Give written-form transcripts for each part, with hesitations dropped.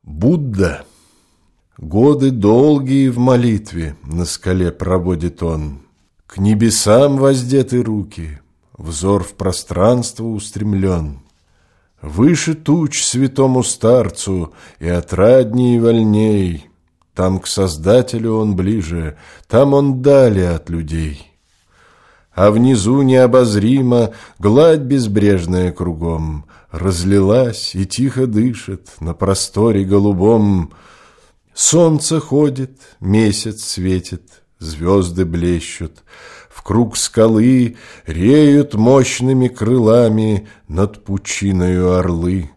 Будда. Годы долгие в молитве на скале проводит он. К небесам воздеты руки, взор в пространство устремлен. Выше туч святому старцу и отрадней и вольней. Там к Создателю он ближе, там он далее от людей. А внизу необозримо гладь безбрежная кругом разлилась и тихо дышит на просторе голубом. Солнце ходит, месяц светит, звезды блещут. В круг скалы реют мощными крылами над пучиною орлы.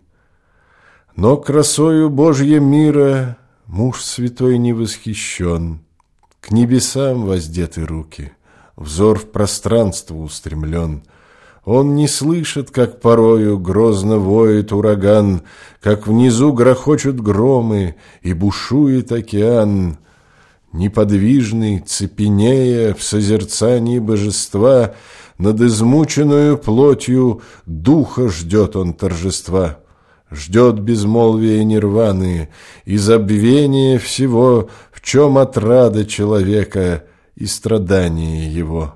Но красою Божья мира муж святой не восхищен. К небесам воздеты руки, взор в пространство устремлен. Он не слышит, как порою грозно воет ураган, как внизу грохочут громы и бушует океан. Неподвижный, цепенея в созерцании божества, над измученную плотью духа ждет он торжества. Ждет безмолвия нирваны и забвения всего, в чем отрада человека и страдания его.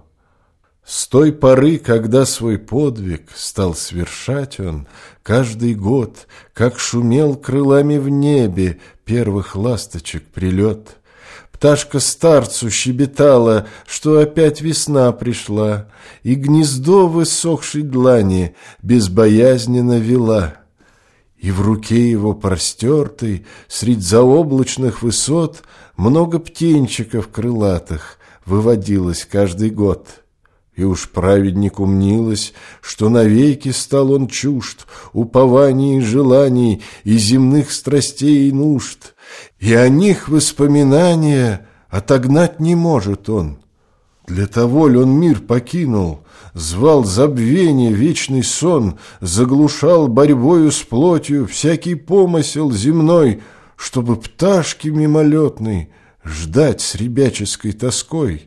С той поры, когда свой подвиг стал свершать он, каждый год, как шумел крылами в небе первых ласточек прилет, пташка старцу щебетала, что опять весна пришла, и гнездо в иссохшей длани безбоязненно вела. И в руке его простертой, средь заоблачных высот, много птенчиков крылатых выводилось каждый год. И уж праведнику мнилось, что навеки стал он чужд упований и желаний и земных страстей и нужд, и о них воспоминания отогнать не может он. Для того ли он мир покинул, звал забвение вечный сон, заглушал борьбою с плотью всякий помысел земной, чтобы пташки мимолетной ждать с ребяческой тоской?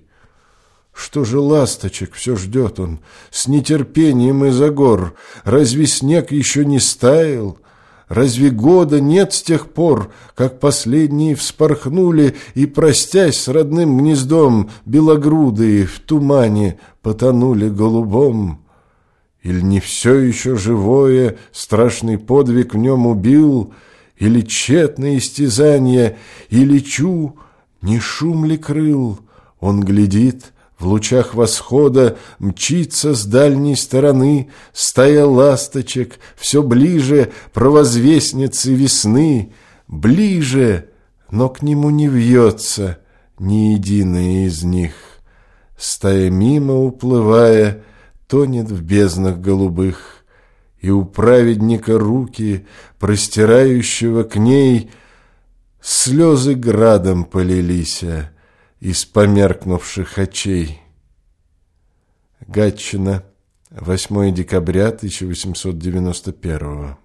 Что же ласточек все ждет он с нетерпением из-за гор? Разве снег еще не стаял? Разве года нет с тех пор, как последние вспорхнули и, простясь с родным гнездом, белогрудые в тумане потонули голубом? Или не все еще живое страшный подвиг в нем убил, или тщетное истязание, и лечу, не шум ли крыл? Он глядит, в лучах восхода мчится с дальней стороны стая ласточек, все ближе провозвестницы весны, ближе, но к нему не вьется ни единая из них. Стая мимо уплывая тонет в безднах голубых, и у праведника руки, простирающего к ней, слезы градом полилися из померкнувших очей. Гатчина, 8 декабря 1891.